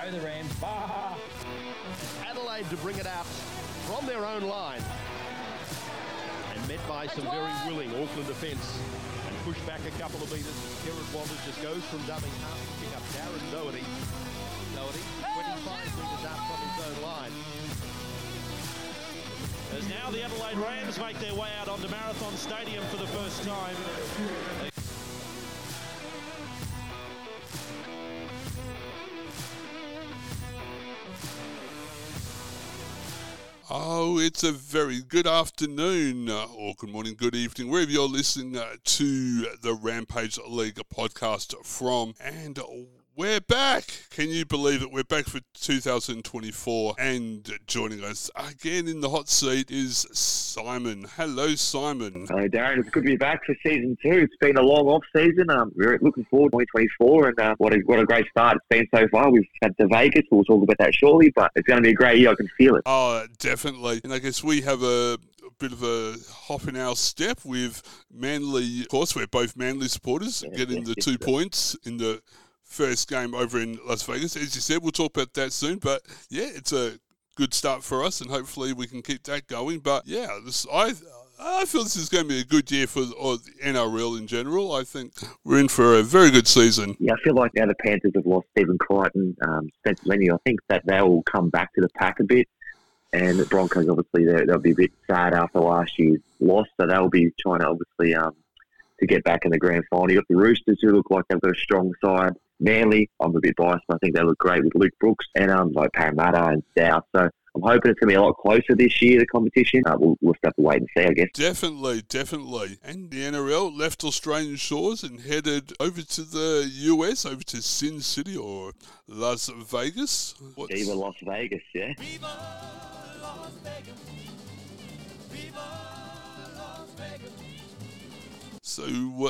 Go the Rams. Bah! Adelaide to bring it out from their own line. And met by some very willing Auckland defence. And pushed back a couple of metres. Gerard Walters just goes from dummy half to pick up Darren Doherty. Doherty, 25 metres out from his own line. As now the Adelaide Rams make their way out onto Marathon Stadium for the first time. Oh, it's a very good afternoon, or good morning, good evening, wherever you're listening to the Rampage League podcast from. And we're back. Can you believe it? We're back for 2024. And joining us again in the hot seat is Simon. Hello, Simon. Hello, Darren. It's good to be back for season 2. It's been a long off season. We're looking forward to 2024, and what a great start it's been so far. We've had to Vegas. We'll talk about that shortly, but it's going to be a great year. I can feel it. Oh, definitely. And I guess we have a bit of a hop in our step with Manly. Of course, we're both Manly supporters, getting the 2 points in the first game over in Las Vegas. As you said, we'll talk about that soon, but yeah, it's a good start for us, and hopefully we can keep that going. But yeah, I feel this is going to be a good year for the NRL in general. I think we're in for a very good season. Yeah, I feel like now the Panthers have lost Stephen Crichton, Spencer Lenny. I think that they will come back to the pack a bit. And the Broncos, obviously, they'll be a bit sad after last year's loss, so they'll be trying to obviously to get back in the grand final. You got the Roosters, who look like they've got a strong side. Manly, I'm a bit biased, but I think they look great with Luke Brooks and like Parramatta and South. So I'm hoping it's going to be a lot closer this year, the competition. We'll have to wait and see, I guess. Definitely. And the NRL left Australian shores and headed over to the US, over to Sin City or Las Vegas. Viva Las Vegas, yeah. Viva Las Vegas. Viva Las Vegas. So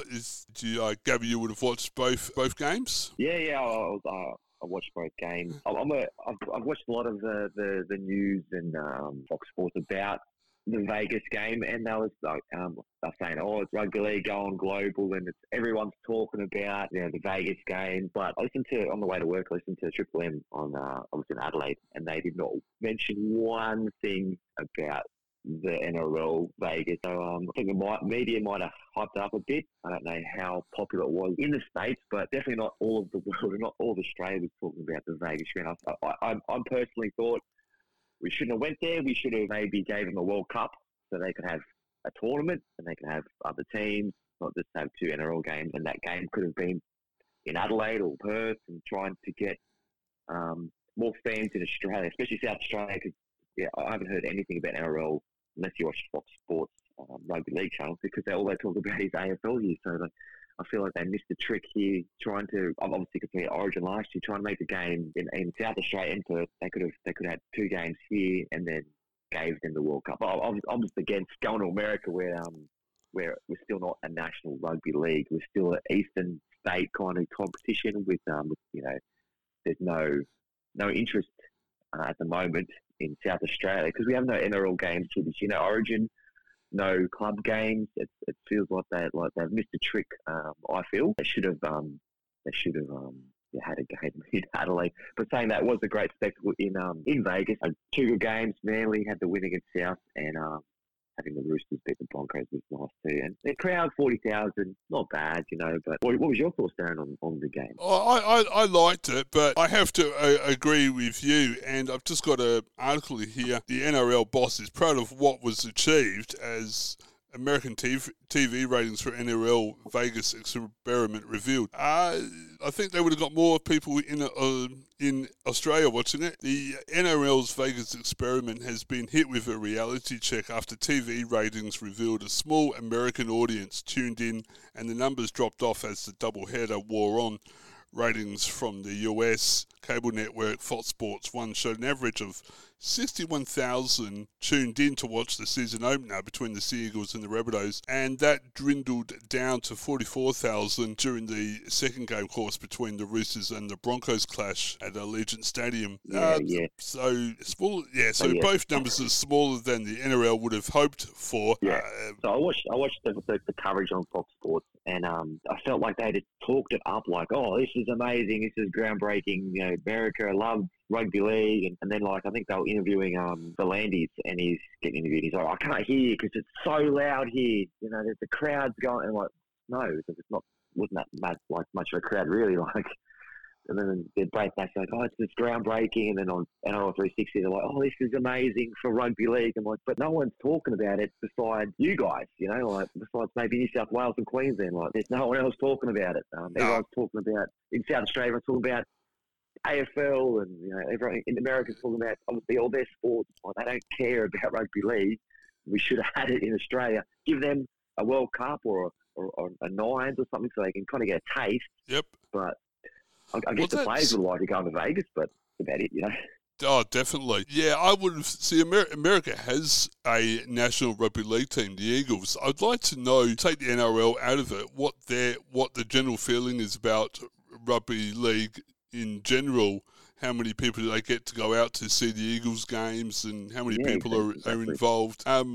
I gather you would have watched both games? Yeah, I watched both games. I've watched a lot of the news and Fox Sports about the Vegas game, and they was like they're saying, it's rugby league going global, and everyone's talking about the Vegas game. But I listened to on the way to work. I listened to Triple M on I was in Adelaide, and they did not mention one thing about the NRL Vegas. So I think the media might have hyped up a bit. I don't know how popular it was in the States, but definitely not all of the world and not all of Australia was talking about the Vegas game. I personally thought we shouldn't have went there. We should have maybe gave them a World Cup so they could have a tournament and they could have other teams, not just have 2 NRL games. And that game could have been in Adelaide or Perth, and trying to get more fans in Australia, especially South Australia, because I haven't heard anything about NRL unless you watch Fox Sports rugby league channels, because all they talk about is AFL here. So I feel like they missed the trick here, trying to obviously compare Origin last year, trying to make the game in South Australia and Perth. They could have 2 games here and then gave them the World Cup. I was against going to America where we're still not a national rugby league. We're still an Eastern state kind of competition with there's no interest at the moment in South Australia because we have no NRL games to this year, no Origin, no club games. It feels like they've missed a trick. I feel they should have had a game in Adelaide. But saying that, it was a great spectacle in Vegas. 2 good games. Manly had the win against South, and having the Roosters beat the Broncos was nice too. And the crowd, 40,000, not bad, But what was your thoughts, Darren, on the game? I liked it, but I have to agree with you. And I've just got an article here. The NRL boss is proud of what was achieved as American TV ratings for NRL Vegas experiment revealed. I think they would have got more people in Australia watching it. The NRL's Vegas experiment has been hit with a reality check after TV ratings revealed a small American audience tuned in, and the numbers dropped off as the doubleheader wore on. Ratings from the US cable network Fox Sports 1 showed an average of 61,000 tuned in to watch the season opener between the Sea Eagles and the Rabbitohs, and that dwindled down to 44,000 during the second game, of course, between the Roosters and the Broncos clash at Allegiant Stadium. So small, so both numbers are smaller than the NRL would have hoped for. So I watched the coverage on Fox Sports, and I felt like they had talked it up like, oh, this is amazing, this is groundbreaking, America loves rugby league, and then like I think they were interviewing Volandis, and he's getting interviewed. He's like, I can't hear you because it's so loud here. You know, there's the crowd's going, and like, no, because it's wasn't that much of a crowd really. Like, and then they're both like, oh, it's just groundbreaking, and then on NRL 360 they're like, oh, this is amazing for rugby league. I'm like, but no one's talking about it besides you guys, you know, like besides maybe New South Wales and Queensland. Like, there's no one else talking about it. Everyone's talking about in South Australia. Everyone's talking about AFL, and you know, everyone in America's talking about obviously all their sports. Like, they don't care about rugby league. We should have had it in Australia. Give them a World Cup or a Nines or something, so they can kind of get a taste. Yep. But I guess the players would like to go to Vegas, but that's about it, you know. Oh, definitely. Yeah, I would have... See, America has a national rugby league team, the Eagles. I'd like to know, take the NRL out of it, what the general feeling is about rugby league in general. How many people do they get to go out to see the Eagles games, and how many people are involved? I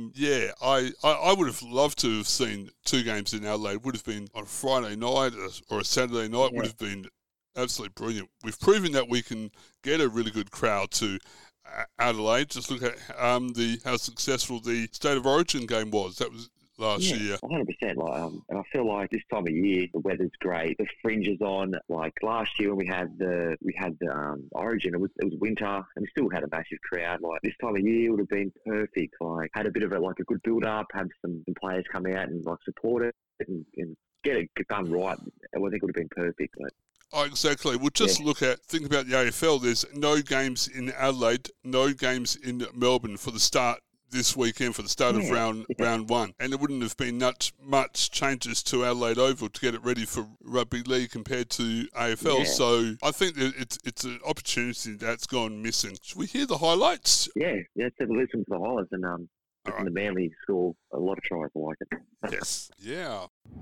would have loved to have seen 2 games in Adelaide. Would have been on a Friday night or a Saturday night. Would have been absolutely brilliant. We've proven that we can get a really good crowd to Adelaide. Just look at how successful the State of Origin game was. That was last year. 100%. Like, and I feel like this time of year the weather's great. The fringe is on. Like last year when we had the Origin, it was winter and we still had a massive crowd. Like this time of year would have been perfect. Like had a bit of a good build up, have some players come out and like support it and get it done right. I think it would have been perfect. Like, oh, exactly. We'll just think about the AFL. There's no games in Adelaide, no games in Melbourne for the start this weekend, for the start of round 1. And there wouldn't have been much changes to Adelaide Oval to get it ready for rugby league compared to AFL. Yeah. So I think that it's an opportunity that's gone missing. Should we hear the highlights? Yeah, let's have a listen to the highlights. And the Manly score a lot of tries. I like it. Yes. Yeah.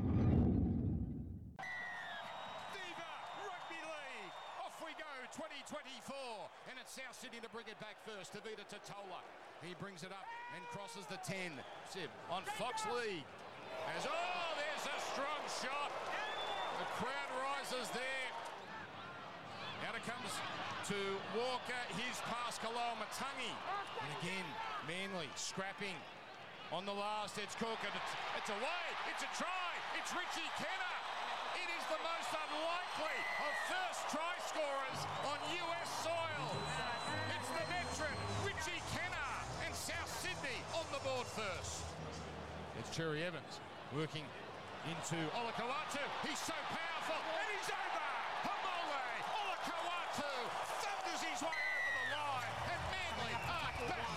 South Sydney to bring it back first. Tavita Totola. He brings it up and crosses the 10. Sib on Fox League. There's a strong shot. The crowd rises there. Out it comes to Walker. His pass Kaloamatangi. And again, Manly scrapping on the last. It's Cook and it's away. It's a try. It's Richie Kenner. It is the most unlikely of first try scorers on US soil. It's the veteran, Richie Kenner, and South Sydney on the board first. It's Cherry Evans working into Olakau'atu. He's so powerful, and he's over. Hamole Olakau'atu thunders his way over the line, and Manly are back.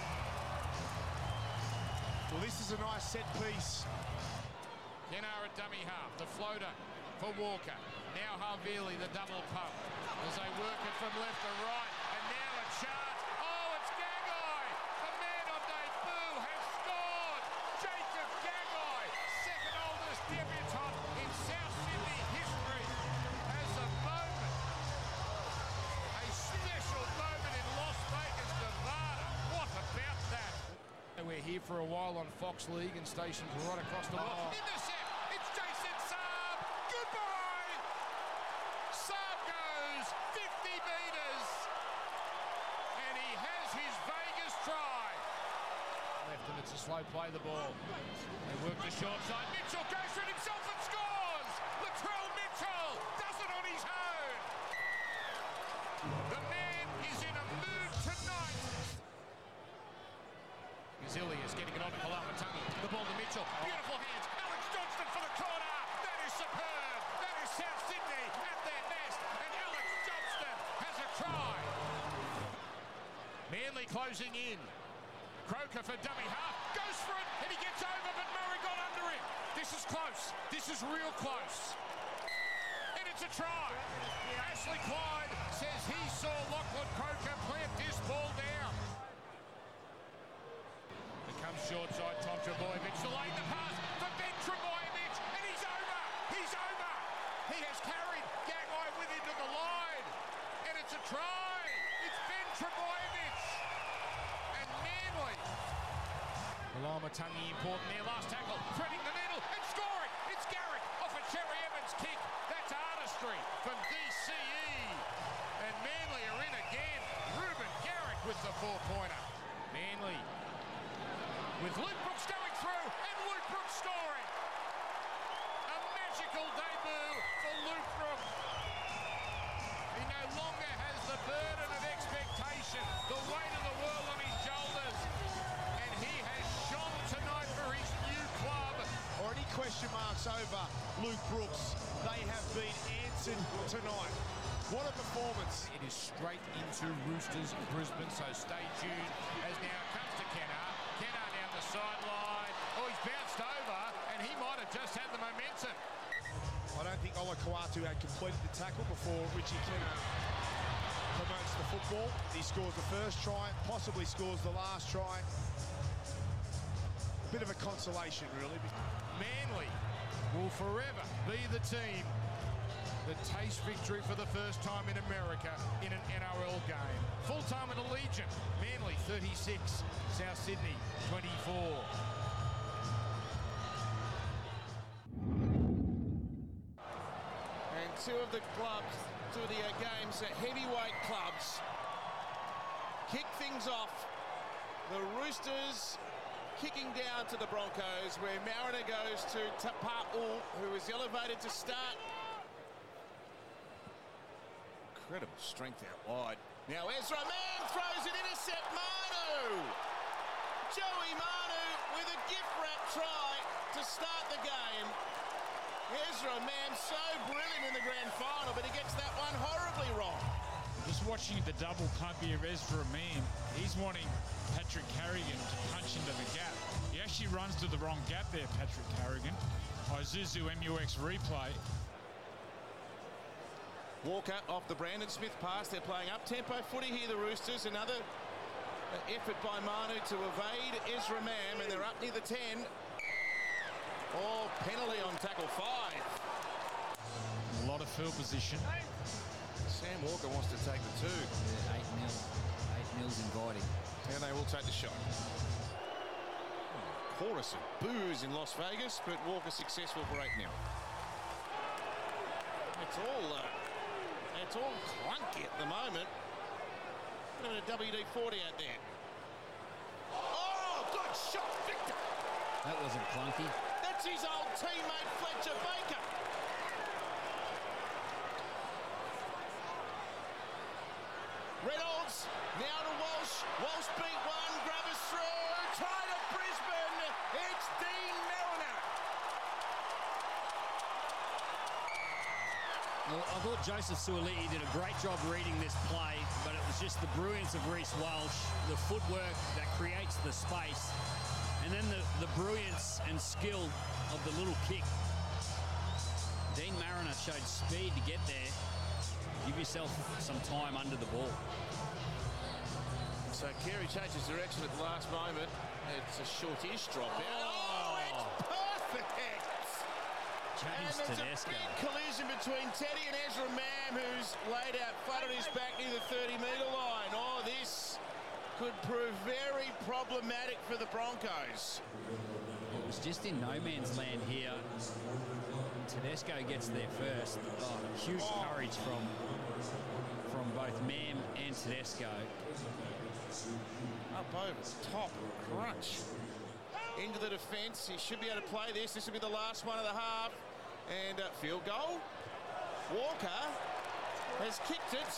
Well, this is a nice set piece. Kenner at dummy half, the floater for Walker. Now Havili, the double pump, as they work it from left to right, and now a charge. Oh, it's Gagai! The man on debut has scored! Jacob Gagai, second oldest debutant in South Sydney history, has a moment, a special moment in Las Vegas, Nevada. What about that? We're here for a while on Fox League and stations right across the world. Intercept! It's Jason Saab! Goodbye! Saab goes 50 metres and he has his Vegas try. Left and it's a slow play the ball. They work the short side. Mitchell goes for it himself and scores! Latrell Mitchell does it on his own. The man is in a mood tonight. Gazilius getting it on to Kalaamatangi. The ball to Mitchell. Beautiful hands. Alex Johnston for the corner. That is superb. That is South Sydney at their best. And Alex Johnston has a try. Manly closing in. Croker for dummy half. Goes for it and he gets over, but Murray got under him. This is close. This is real close. And it's a try. Ashley Clyde says he saw Lachlan Croker plant this ball down. Comes short side, Tom Trbojevic delaying the pass for Ben Trbojevic, and he's over! He's over! He has carried Gagai with him to the line, and it's a try! It's Ben Trbojevic! And Manly. Kalaamatangi important there, last tackle, threading the middle, and scoring! It's Garrick off a Cherry Evans kick. That's artistry from DCE. And Manly are a 4-pointer. Manly with Luke Brooks going through, and Luke Brooks scoring. A magical debut for Luke Brooks. He no longer has the burden of expectation, the weight of the world on his shoulders, and he has shone tonight for his new club. Or any question marks over Luke Brooks, they have been answered tonight. What a performance. It is straight into Roosters Brisbane, so stay tuned as now comes to Kenner. Kenner down the sideline. Oh, he's bounced over, and he might have just had the momentum. I don't think Ola Kawatu had completed the tackle before Richie Kenner promotes the football. He scores the first try, possibly scores the last try. Bit of a consolation, really. Manly will forever be the team that taste victory for the first time in America in an NRL game. Full-time at Allegiant, Manly 36, South Sydney 24. And two of the games, heavyweight clubs, kick things off. The Roosters kicking down to the Broncos, where Mariner goes to Tapa'u, who is elevated to start. Incredible strength out wide. Now Ezra Mam throws an intercept. Manu! Joey Manu with a gift wrap try to start the game. Ezra Mam so brilliant in the grand final, but he gets that one horribly wrong. Just watching the double punt here of Ezra Mam, he's wanting Patrick Carrigan to punch into the gap. He actually runs to the wrong gap there, Patrick Carrigan. Isuzu MUX replay. Walker off the Brandon Smith pass. They're playing up-tempo footy here, the Roosters. Another effort by Manu to evade Ezra Mam, and they're up near the 10. Oh, penalty on tackle 5. A lot of field position. Sam Walker wants to take the 2. Yeah, 8 mils inviting. And they will take the shot. Chorus of boos in Las Vegas, but Walker successful for 8-0. It's all clunky at the moment. Bit of a WD-40 out there. Oh, good shot, Victor. That wasn't clunky. That's his old teammate, Fletcher Baker. Reynolds, now to Walsh. Walsh beat one, Gravis through. Try to Brisbane. It's Dean Mariner. Well, I thought Joseph Suaalii did a great job reading this play, but it was just the brilliance of Reece Walsh, the footwork that creates the space, and then the brilliance and skill of the little kick. Dean Mariner showed speed to get there. Give yourself some time under the ball. So Carey changes direction at the last moment. It's a short-ish drop out. Oh, it's perfect! James and there's Tedesco. a big collision between Teddy and Ezra Mam, who's laid out flat on his back near the 30-metre line. Oh, this could prove very problematic for the Broncos. It was just in no man's land here. Tedesco gets there first. Oh, huge courage from both Mam and Tedesco. Up over the top, crunch. Into the defence. He should be able to play this. This will be the last one of the half. And field goal. Walker has kicked it.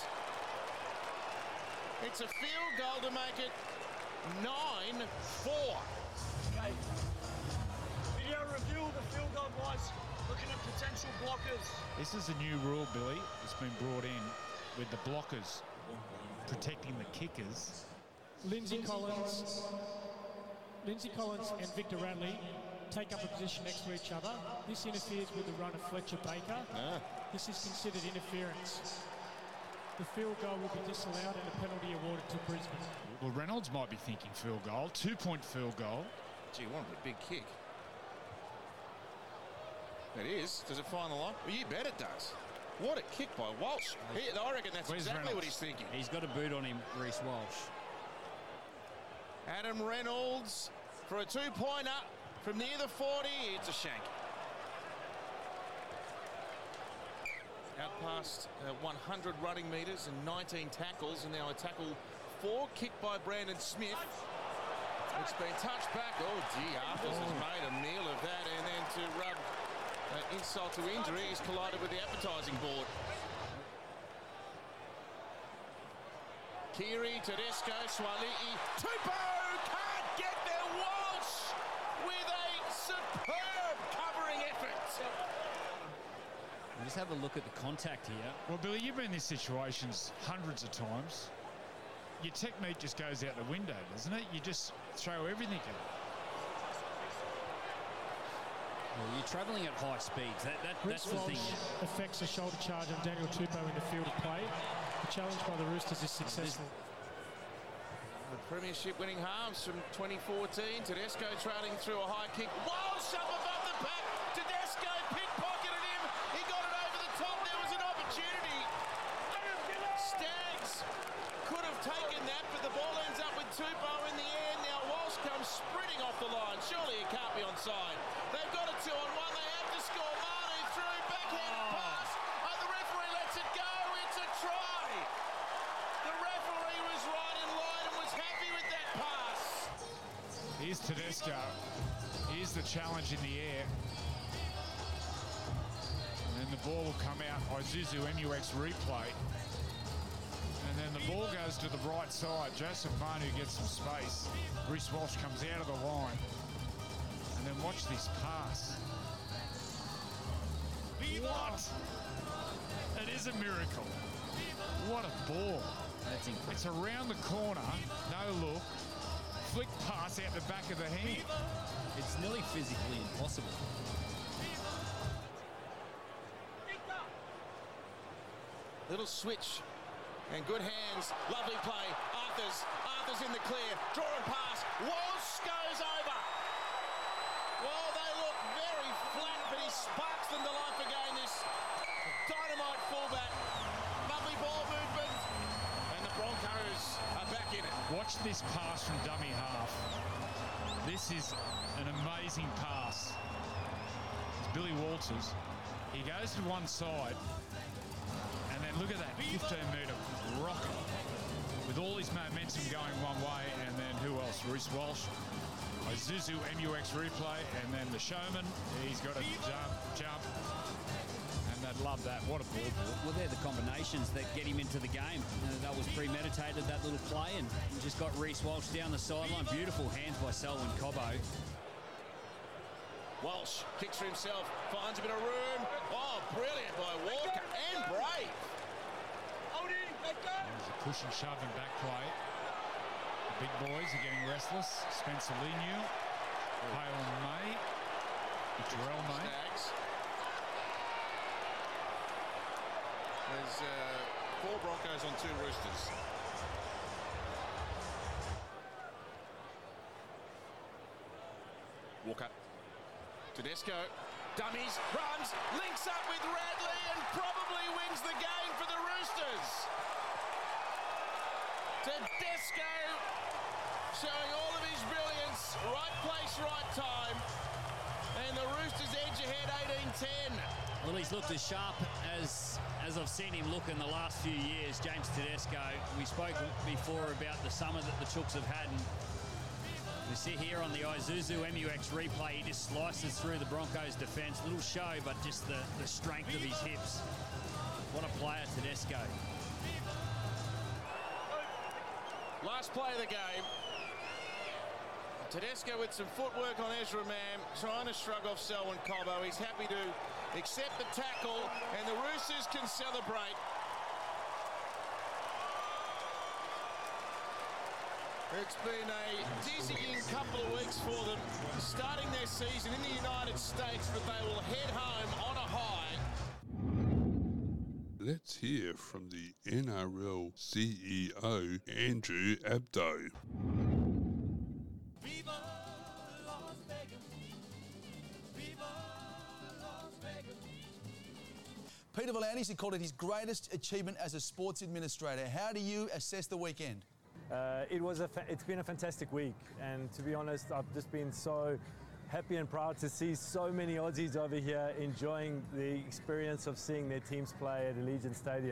It's a field goal to make it 9-4. Okay. Video review of the field goal, guys. Looking at potential blockers. This is a new rule, Billy. It's been brought in with the blockers protecting the kickers. Lindsay Collins and Victor Radley take up a position next to each other. This interferes with the run of Fletcher Baker. This is considered interference. The field goal will be disallowed and a penalty awarded to Brisbane. Well, Reynolds might be thinking field goal, 2-point field goal. Gee, what a big kick. It is. Does it find the line? Well, you bet it does. What a kick by Walsh. I reckon that's Where's exactly Reynolds? what he's thinking. He's got a boot on him, Reece Walsh. Adam Reynolds for a 2-pointer from near the 40. It's a shank. Out past 100 running metres and 19 tackles, and now a tackle before. Kick by Brandon Smith. It's been touched back. Oh, gee, Arthurs has made a meal of that. And then to rub insult to injury, he's collided with the advertising board. Keary, Tedesco, Suaalii, Tupou can't get there. Walsh with a superb covering effort. Just have a look at the contact here. Well, Billy, you've been in these situations hundreds of times. Your technique just goes out the window, doesn't it? You just throw everything at it. Well, you're travelling at high speeds. That's the thing. Affects a shoulder charge on Daniel Tupou in the field of play. The challenge by the Roosters is successful. The premiership winning halves from 2014. Tedesco trailing through a high kick. Walsh up above the pack. Tedesco pickpocketed him. He got it over the top. There was an opportunity. Staggs could have taken that, but the ball ends up with Tupou in the air. Now Walsh comes sprinting off the line. Surely it can't be onside. They've got a 2-on-1. They have to score. Manu through, backhanded pass. And the referee lets it go. It's a try. The referee was right in line and was happy with that pass. Here's Tedesco. Here's the challenge in the air. And then the ball will come out. Isuzu MUX replay. And then the ball goes to the right side. Joseph Manu gets some space. Reece Walsh comes out of the line. And then watch this pass. What? It is a miracle. What a ball. That's incredible. It's around the corner. No look. Flick pass out the back of the hand. It's nearly physically impossible. Little switch. And good hands. Lovely play. Arthur's in the clear. Drawing pass. Walsh goes over. Well, they look very flat, but he sparks them to life again. This dynamite fullback. Lovely ball movement. And the Broncos are back in it. Watch this pass from dummy half. This is an amazing pass. It's Billy Walters. He goes to one side. And then look at that 15-metre rocket with all his momentum going one way. And then who else? Reece Walsh. Isuzu MUX replay, and then the showman, he's got to jump, and they'd love that. What a ball. Well, they're the combinations that get him into the game. That was premeditated, that little play, and just got Reece Walsh down the sideline. Beautiful hands by Selwyn Cobbo. Walsh kicks for himself, finds a bit of room. Oh, brilliant by Walker and Brave. There's a push and shove and back play. The big boys are getting restless. Spencer Leniu, Halen May, Terrell May. There's 4 Broncos on 2 Roosters. Walker. Tedesco. Dummies, runs, links up with Radley and probably wins the game for the Roosters. Tedesco showing all of his brilliance. Right place, right time. And the Roosters edge ahead 18-10. Well, he's looked as sharp as I've seen him look in the last few years, James Tedesco. We spoke before about the summer that the Chooks have had. And we see here on the Isuzu MUX replay, he just slices through the Broncos' defence. Little show, but just the strength of his hips. What a player, Tedesco. Last play of the game. Tedesco with some footwork on Ezra Mam, trying to shrug off Selwyn Cobbo. He's happy to accept the tackle, and the Roosters can celebrate. It's been a dizzying couple of weeks for them, starting their season in the United States, but they will head home on a high. Let's hear from the NRL CEO, Andrew Abdo. Viva Las Vegas. Viva Las Vegas. Peter V'landys called it his greatest achievement as a sports administrator. How do you assess the weekend? It's been a fantastic week, and to be honest, I've just been so happy and proud to see so many Aussies over here enjoying the experience of seeing their teams play at Allegiant Stadium.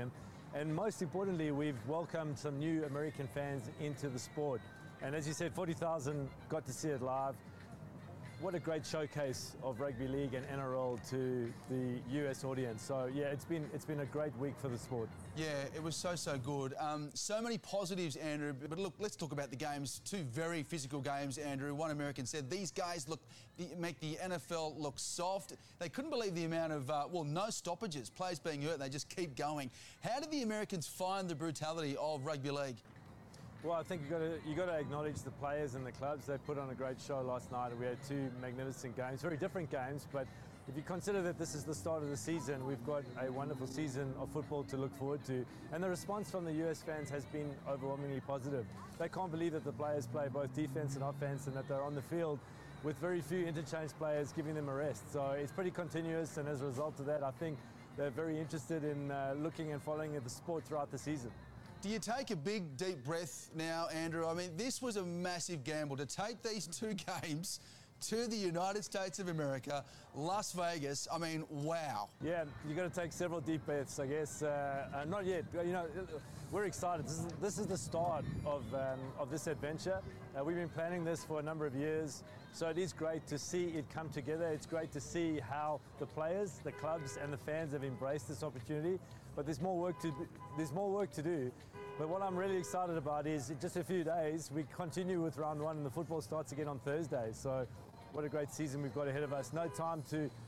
And most importantly, we've welcomed some new American fans into the sport. And as you said, 40,000 got to see it live. What a great showcase of rugby league and NRL to the US audience. So yeah, it's been a great week for the sport. Yeah, it was so good. So many positives, Andrew. But look, let's talk about the games. Two very physical games, Andrew. One American said these guys make the NFL look soft. They couldn't believe the amount of no stoppages, players being hurt. They just keep going. How did the Americans find the brutality of rugby league? Well, I think you got to acknowledge the players and the clubs. They put on a great show last night. We had two magnificent games, very different games, but if you consider that this is the start of the season, we've got a wonderful season of football to look forward to. And the response from the US fans has been overwhelmingly positive. They can't believe that the players play both defense and offense and that they're on the field with very few interchange players giving them a rest. So it's pretty continuous, and as a result of that, I think they're very interested in looking and following the sport throughout the season. Do you take a big, deep breath now, Andrew? I mean, this was a massive gamble to take these two games to the United States of America, Las Vegas. I mean, wow. Yeah, you got to take several deep breaths, I guess. Not yet. You know, we're excited. This is the start of this adventure. We've been planning this for a number of years, so it is great to see it come together. It's great to see how the players, the clubs, and the fans have embraced this opportunity. But there's more work to do. But what I'm really excited about is in just a few days we continue with round one, and the football starts again on Thursday. So what a great season we've got ahead of us. No time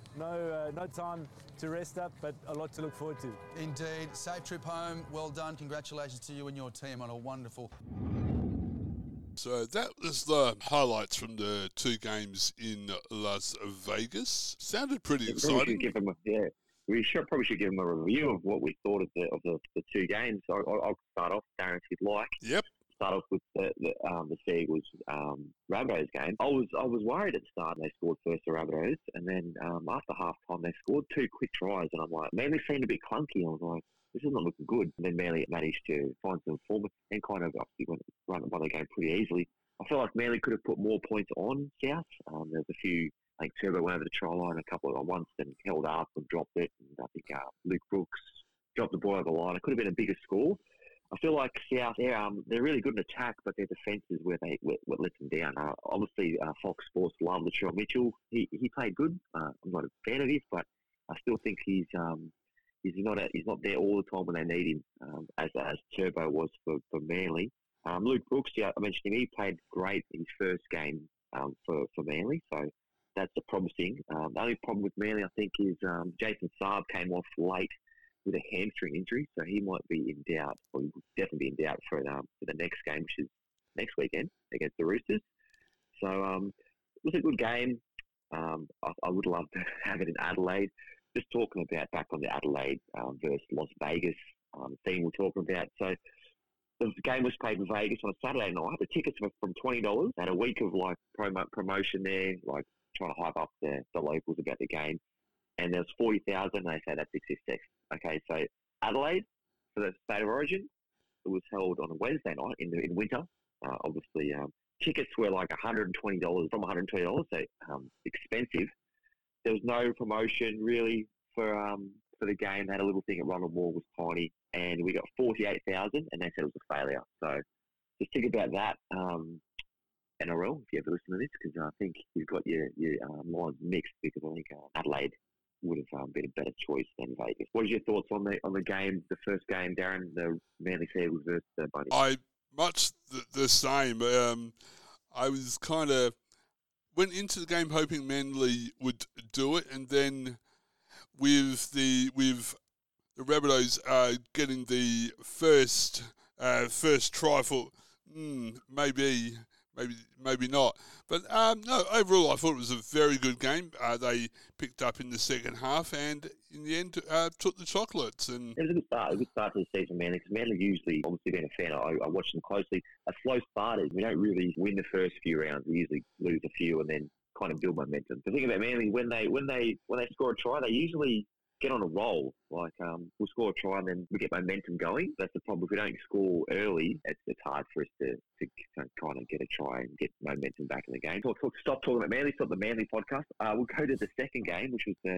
to rest up, but a lot to look forward to. Indeed. Safe trip home. Well done. Congratulations to you and your team on a wonderful. So that was the highlights from the two games in Las Vegas. Sounded pretty exciting. We probably should give them a review of what we thought of the two games. So I'll start off, Darren, if you'd like. Yep. Start off with the Seagulls Rabbitohs game. I was worried at the start. They scored first, the Rabbitohs, and then after half time they scored two quick tries, and I'm like, Manly seemed a bit clunky. I was like, this is not looking good. And then Manly managed to find some form and kind of obviously won the game pretty easily. I feel like Manly could have put more points on South. There's a few. I think Turbo went over the try line a couple of once and held up and dropped it. And I think Luke Brooks dropped the ball over the line. It could have been a bigger score. I feel like South, they're really good in attack, but their defence is where what lets them down. Obviously, Fox Sports love Latrell Mitchell. He played good. I'm not a fan of his, but I still think he's not there all the time when they need him, as Turbo was for Manly. Luke Brooks, I mentioned him. He played great in his first game for Manly, so that's a promising. The only problem with Manly, I think, is Jason Saab came off late with a hamstring injury, so he might be in doubt, or he will definitely be in doubt for the next game, which is next weekend against the Roosters. So it was a good game. I would love to have it in Adelaide. Just talking about back on the Adelaide versus Las Vegas thing we're talking about. So the game was played in Vegas on a Saturday night. The tickets were from $20. Had a week of like promotion there, like trying to hype up the locals about the game. And there's 40,000. They say that's excessive. Okay, so Adelaide for the State of Origin, it was held on a Wednesday night in winter. Obviously, tickets were like $120 from $120, so expensive. There was no promotion really for the game. They had a little thing at Ronald Moore, was tiny, and we got 48,000, and they said it was a failure. So just think about that. NRL, if you ever listen to this, because I think you've got your lines mixed, because I think Adelaide would have been a better choice than Vegas. What are your thoughts on the game, the first game, Darren, the Manly Seagulls versus the Bunnies? Much the same. I was kind of went into the game hoping Manly would do it, and then with the Rabbitohs getting the first try for maybe not. But no, overall I thought it was a very good game. They picked up in the second half and in the end took the chocolates. And it was a good start to the season, Manly, because Manly usually, obviously being a fan, I watch them closely. A slow starters, we don't really win the first few rounds. We usually lose a few and then kind of build momentum. The thing about Manly, when they score a try, they usually get on a roll. Like we'll score a try and then we get momentum going. That's the problem. If we don't score early, it's hard for us to kind of get a try and get momentum back in the game. Stop talking about Manly. Stop the Manly podcast. We'll go to the second game, which was the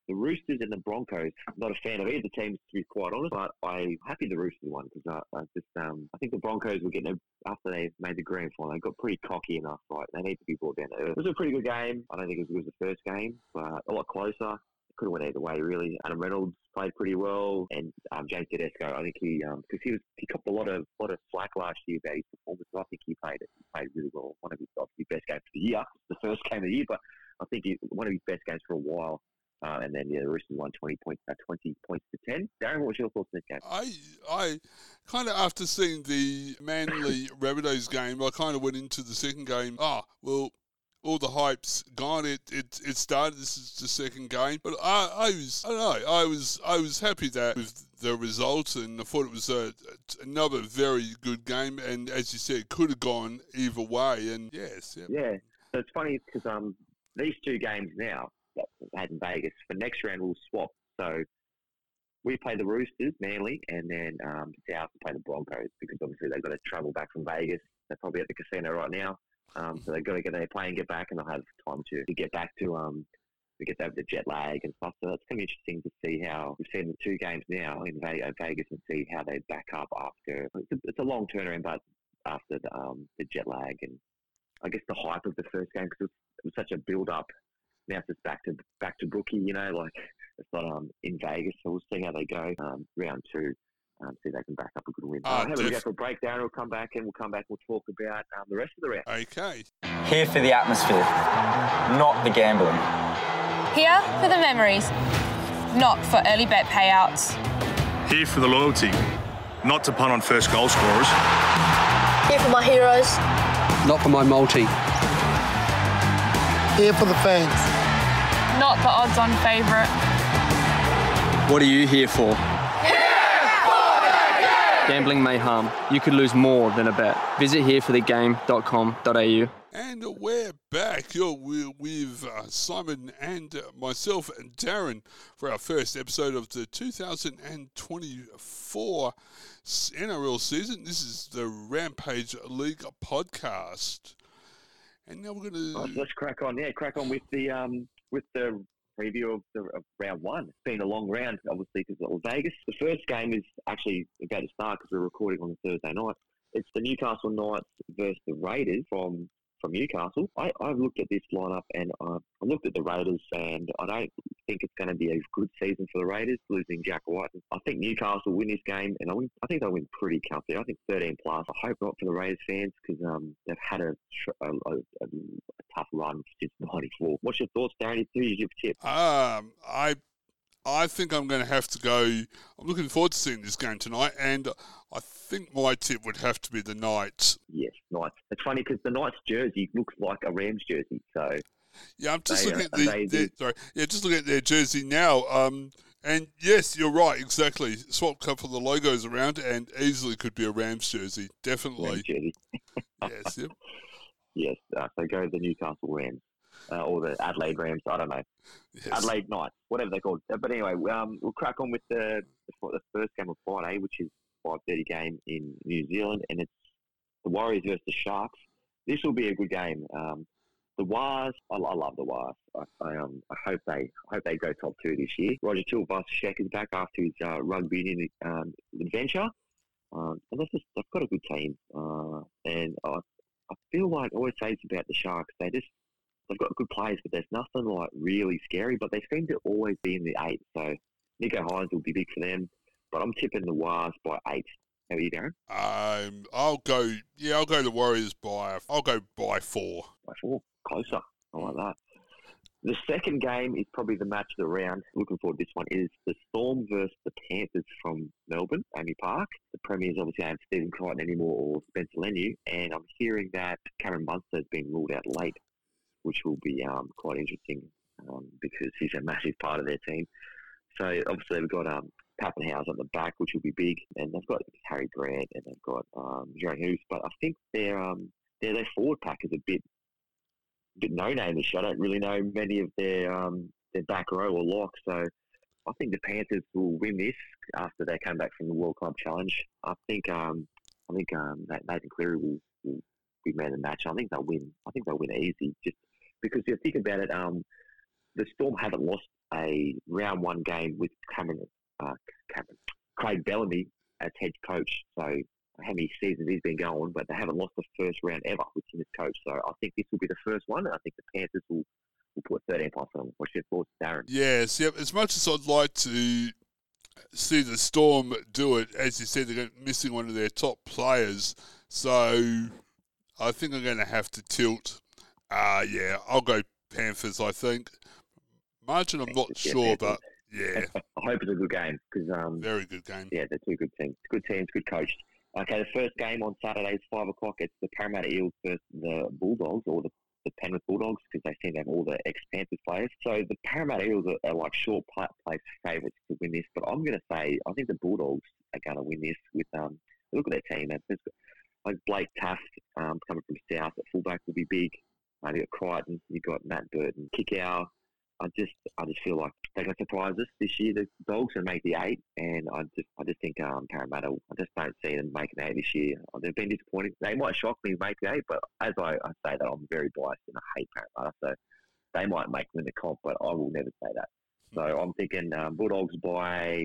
the Roosters and the Broncos. I'm not a fan of either team, to be quite honest, but I'm happy the Roosters won because I think the Broncos were getting, after they made the grand final, they got pretty cocky enough, right? They need to be brought down to earth. It was a pretty good game. I don't think it was as good as the first game, but a lot closer. Could have went either way, really. Adam Reynolds played pretty well, and James Tedesco, I think he copped a lot of slack last year about his performance. I think he played really well. One of his obviously best games of the year, the first game of the year, but I think one of his best games for a while. And then the Roosters won 20 points to 10. Darren, what was your thoughts on this game? I kind of, after seeing the Manly Rabbitohs game, I kind of went into the second game. All the hype's gone. It started. This is the second game, but I was happy that with the result, and I thought it was another very good game. And as you said, could have gone either way. And yes, yeah. So it's funny because these two games now that we had in Vegas for next round we'll swap. So we play the Roosters, Manly, and then South play the Broncos because obviously they've got to travel back from Vegas. They're probably at the casino right now. So they've got to get their plane, get back, and they'll have time to get back to over the jet lag and stuff. So it's going to be interesting to see how we've seen the two games now in Vegas and see how they back up after. It's a long turnaround, but after the jet lag and I guess the hype of the first game because it was such a build up. Now it's just back to Brookie, like it's not in Vegas. So we'll see how they go round two. See if they can back up a good win. Have a go for a break, Darren. We'll come back and we'll talk about the rest of the round. Okay. Here for the atmosphere, not the gambling. Here for the memories, not for early bet payouts. Here for the loyalty, not to punt on first goal scorers. Here for my heroes, not for my multi. Here for the fans, not the odds-on favourite. What are you here for? Gambling may harm. You could lose more than a bet. Visit hereforthegame.com.au. And we're back. You're with Simon and myself and Darren for our first episode of the 2024 NRL season. This is the Rampage League podcast. And now we're going to... let's crack on. Yeah, crack on with the preview of round one. It's been a long round, obviously, because it was Vegas. The first game is actually about to start because we're recording on Thursday night. It's the Newcastle Knights versus the Raiders from Newcastle. I've looked at this lineup and I looked at the Raiders and I don't think it's going to be a good season for the Raiders, losing Jack White. I think Newcastle win this game and I think they'll win pretty comfortably. I think 13 plus. I hope not for the Raiders fans because they've had a tough run since 94. What's your thoughts, Darren? Who's your tip? I think I'm going to have to go. I'm looking forward to seeing this game tonight, and I think my tip would have to be the Knights. Yes, Knights. It's funny because the Knights jersey looks like a Rams jersey. So yeah, I'm just looking at their jersey now. And yes, you're right, exactly. Swap a couple of the logos around, and easily could be a Rams jersey. Definitely. Rams jersey. Yes. Yep. Yes. So go the Newcastle Rams. Or the Adelaide Rams, I don't know. Yes. Adelaide Knights, whatever they're called. But anyway, we'll crack on with the first game of Friday, which is 5:30 game in New Zealand, and it's the Warriors versus the Sharks. This will be a good game. The Wars, I love the Wars. I hope they go top two this year. Roger Tuivasa-Sheck is back after his rugby union adventure, and they've got a good team. And I feel like I always say it's about the Sharks. They've got good players, but there's nothing like really scary. But they seem to always be in the 8. So Nico Hines will be big for them. But I'm tipping the Wars by 8. How are you, Darren? I'll go the Warriors by 4. By 4, closer. I like that. The second game is probably the match of the round. Looking forward to this one. Is the Storm versus the Panthers from Melbourne, Amy Park. The Premiers obviously don't have Stephen Crichton anymore or Spencer Leniu, and I'm hearing that Cameron Munster has been ruled out late, which will be quite interesting because he's a massive part of their team. So obviously we've got Pappenhausen at the back, which will be big, and they've got Harry Grant and they've got Jerry Hoos, but I think their forward pack is a bit no-name-ish. I don't really know many of their back row or lock, so I think the Panthers will win this after they come back from the World Club Challenge. I think Nathan Cleary will be man of the match. I think they'll win. I think they'll win easy, just because you think about it. The Storm haven't lost a round one game with Craig Bellamy as head coach. So how many seasons he's been going, but they haven't lost the first round ever with him as coach. So I think this will be the first one, and I think the Panthers will put 13 points on them. What's your thoughts, Darren? Yes, yep. As much as I'd like to see the Storm do it, as you said, they're missing one of their top players. So I think I'm going to have to tilt. I'll go Panthers, I think. Margin, I'm not sure, but yeah. I hope it's a good game because very good game. Yeah, they're two good teams. Good teams, good coached. Okay, the first game on Saturday is 5 o'clock. It's the Parramatta Eels versus the Bulldogs, or the Penrith Bulldogs, because they seem to have all the ex-Panthers players. So the Parramatta Eels are like short place favourites to win this, but I'm going to say I think the Bulldogs are going to win this with look at their team. Like Blake Taft coming from South at fullback will be big. You got Crichton, you got Matt Burton, Kickow. I just feel like they're going to surprise us this year. The Dogs and make the 8, and I just think Parramatta. I just don't see them making the 8 this year. They've been disappointing. They might shock me and make the 8, but as I say that, I'm very biased and I hate Parramatta, so they might make them in the comp, but I will never say that. So I'm thinking Bulldogs by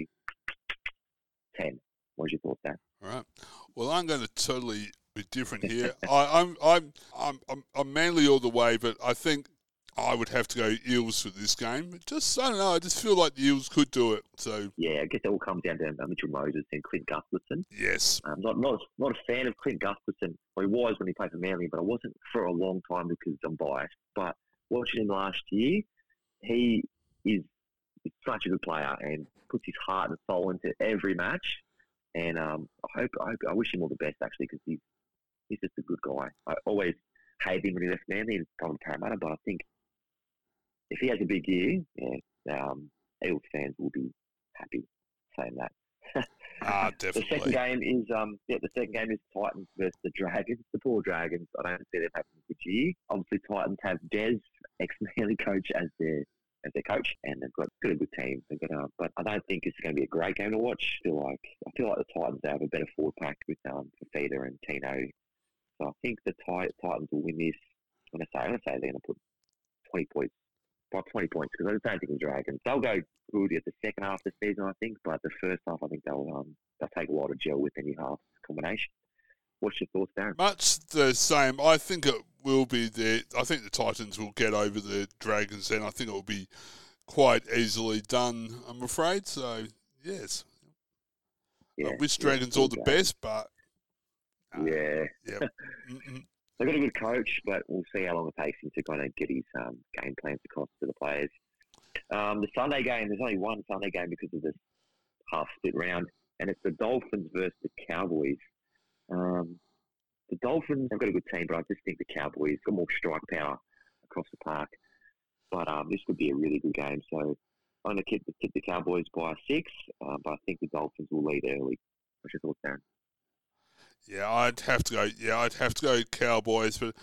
10. What's your thoughts, Dan? All right. Well, I'm going to totally be different here. I'm Manly all the way, but I think I would have to go Eels for this game. I don't know. I just feel like the Eels could do it. So yeah, I guess it all comes down to Mitchell Moses and Clint Gustafson. Yes. I'm not a fan of Clint Gustafson. Well, he was when he played for Manly, but I wasn't for a long time because I'm biased. But watching him last year, he is such a good player and puts his heart and soul into every match. And I wish him all the best, actually, because he's just a good guy. I always hated him when he left Manly and come to Parramatta, but I think if he has a big year, Eels fans will be happy saying that. Definitely. The second game is Titans versus the Dragons. The poor Dragons. I don't see them having a good year. Obviously, Titans have Des, ex-Manly coach, as their coach, and they've got a good team. But I don't think it's going to be a great game to watch. I feel like the Titans have a better forward pack with Fafita and Tino. So I think the Titans will win this. I'm going to say they're going to put 20 points. By 20 points, because I don't think the Dragons, they'll go good at the second half of the season, I think, but the first half, I think they'll take a while to gel with any half combination. What's your thoughts, Darren? Much the same. I think it will be I think the Titans will get over the Dragons, and I think it will be quite easily done, I'm afraid. So, yes. Yeah, I wish Dragons all the best, but... yeah. Yep. They've got a good coach, but we'll see how long it takes him to kind of get his game plans across to the players. The Sunday game, there's only one Sunday game because of this half-split round, and it's the Dolphins versus the Cowboys. The Dolphins have got a good team, but I just think the Cowboys got more strike power across the park. But this could be a really good game, so I'm going to tip the Cowboys by 6, but I think the Dolphins will lead early. What's your thoughts, Darren? Yeah, I'd have to go Cowboys, but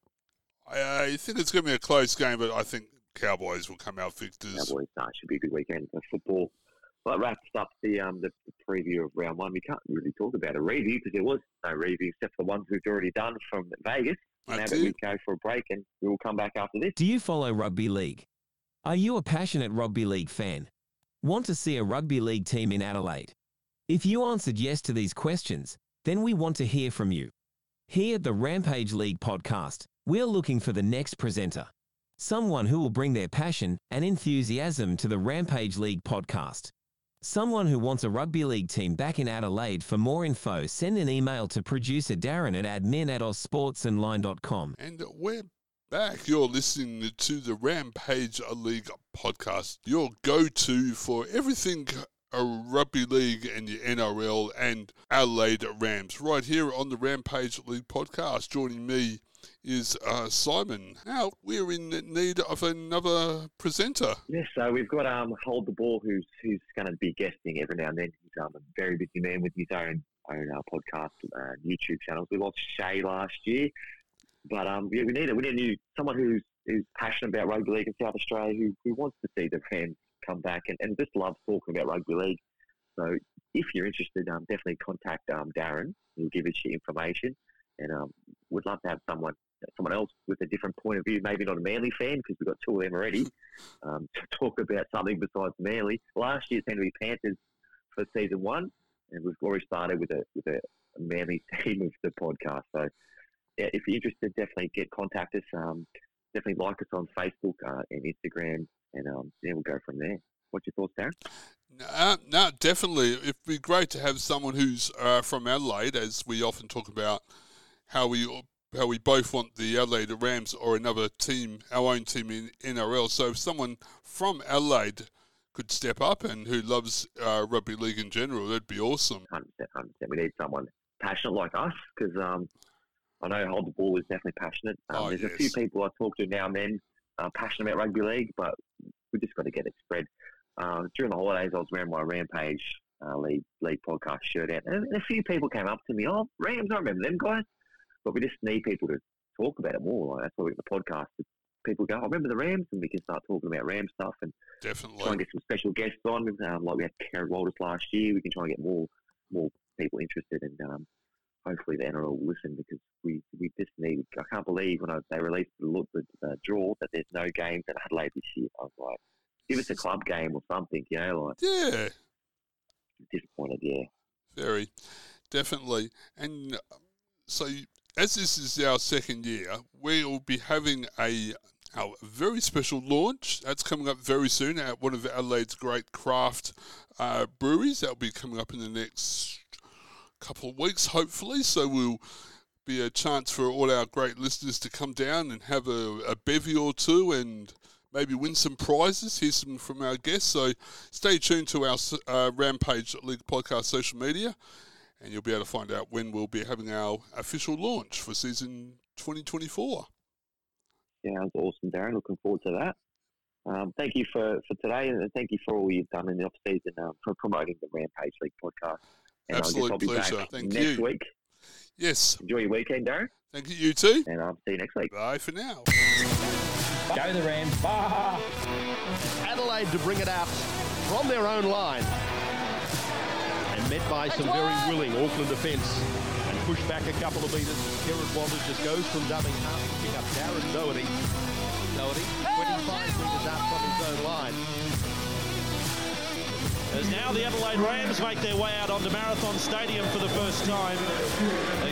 I think it's going to be a close game, but I think Cowboys will come out victors. Cowboys, should be a good weekend for football. Well, that wraps up the preview of round 1. We can't really talk about a review because there was no review except for the ones we've already done from Vegas. Now that we go for a break, and we will come back after this. Do you follow rugby league? Are you a passionate rugby league fan? Want to see a rugby league team in Adelaide? If you answered yes to these questions, then we want to hear from you. Here at the Rampage League podcast, we're looking for the next presenter. Someone who will bring their passion and enthusiasm to the Rampage League podcast. Someone who wants a rugby league team back in Adelaide. For more info, send an email to producer Darren at admin@ozsportsonline.com. And we're back. You're listening to the Rampage League podcast, your go-to for everything rugby league and the NRL and Adelaide Rams, right here on the Rampage League podcast. Joining me is Simon. Now, we're in need of another presenter. Yes, so we've got Hold the Ball, who's going to be guesting every now and then. He's a very busy man with his own podcast and YouTube channels. We lost Shay last year, but we need someone who's passionate about rugby league in South Australia, who wants to see the fans come back and just loves talking about rugby league. So if you're interested, definitely contact Darren. He'll give us your information, and we'd love to have someone someone else with a different point of view, maybe not a Manly fan, because we've got two of them already, to talk about something besides Manly. Last year, it's going to be Panthers for season 1, and we've already started with a Manly team of the podcast. So, yeah, if you're interested, definitely contact us. Definitely like us on Facebook and Instagram, and we'll go from there. What's your thoughts, Darren? No, definitely. It'd be great to have someone who's from Adelaide, as we often talk about how we both want the Adelaide Rams or another team, our own team in NRL. So if someone from Adelaide could step up and who loves rugby league in general, that'd be awesome. 100%. We need someone passionate like us, because I know Hold the Ball is definitely passionate. There's a few people I talk to now and then passionate about rugby league, but we just got to get it spread. During the holidays, I was wearing my Rampage League podcast shirt out, and a few people came up to me, "Oh, Rams, I remember them guys." But we just need people to talk about it more. Like, that's why we get the podcast. People go, "I remember the Rams," and we can start talking about Ram stuff and definitely try and get some special guests on. Like we had Karen Walters last year. We can try and get more people interested, and hopefully the NRL will listen, because we just need. I can't believe when they released the draw that there's no games at Adelaide this year. I was like, give us a club game or something, Yeah. Disappointed, yeah. Very, definitely. And so, as this is our second year, we'll be having our very special launch. That's coming up very soon at one of Adelaide's great craft breweries. That'll be coming up in the next couple of weeks, hopefully. So we'll be a chance for all our great listeners to come down and have a bevy or two and maybe win some prizes, hear some from our guests. So stay tuned to our Rampage League podcast social media, and you'll be able to find out when we'll be having our official launch for season 2024. Sounds awesome, Darren. Looking forward to that. Thank you for today, and thank you for all you've done in the off-season for promoting the Rampage League podcast. And Absolute I'll be pleasure. back Thank next you. week. Yes. Enjoy your weekend, Darren. Thank you, you too. And I'll see you next week. Bye for now. Go the Rams. Bah! Adelaide to bring it out from their own line. And met by some very willing Auckland defence. And pushed back a couple of metres. Kieran Walters just goes from dummy half to pick up Darren Doherty. Doherty, 25 metres out from his own line. As now the Adelaide Rams make their way out onto Marathon Stadium for the first time.